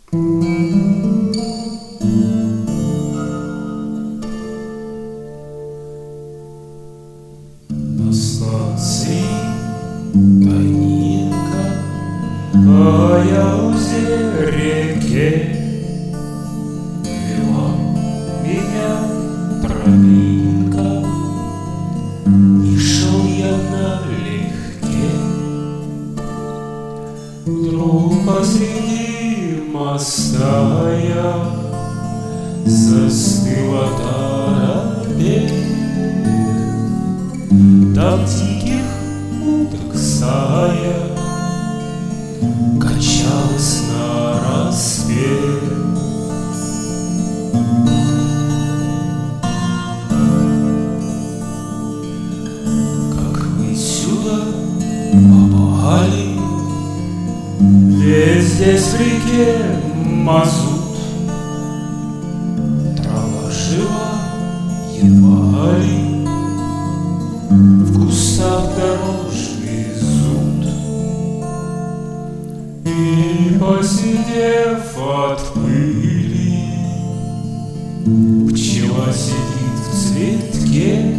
На станции тайнинка, а я в реке. Вела меня тропинка, и шел я налегке. Вдруг посреди моста я застыла торопев. Там диких уток стая качалась нараспев. Как вы сюда попали? Ведь здесь в реке мазут, трава жива едва ли, в кустах дорожный зуд. И посидев от пыли, пчела сидит в цветке.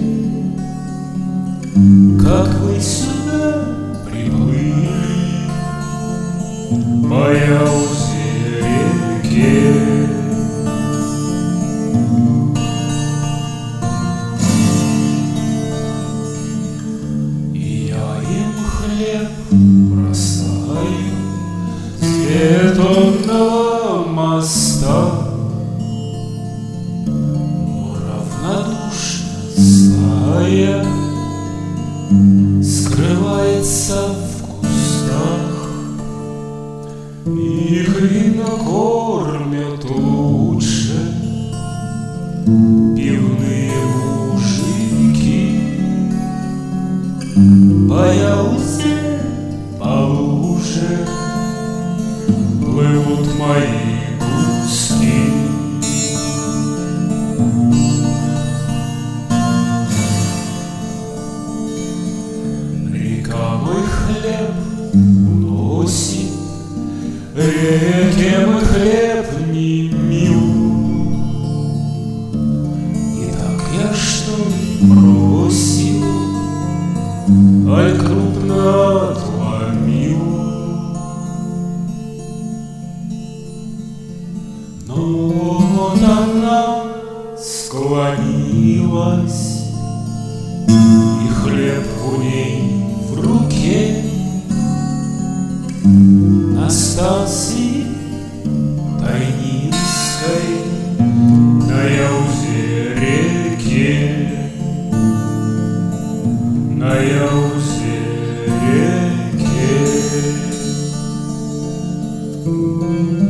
Как вы сюда приплыли, моя узе реке? Хлеб бросаю с бетонного моста, но равнодушно стая скрывается в кустах. Их, видно, кормят лучше пивные мужики. По Яузе, по луже плывут мои куски. Река мой хлеб уносит, реке мой хлеб не мил. И так я что ли бросил, аль крупно отломил? Но вот она склонилась, и хлеб у ней в руке. На станции тайнинской, на Яузе реке, на Яузе реке.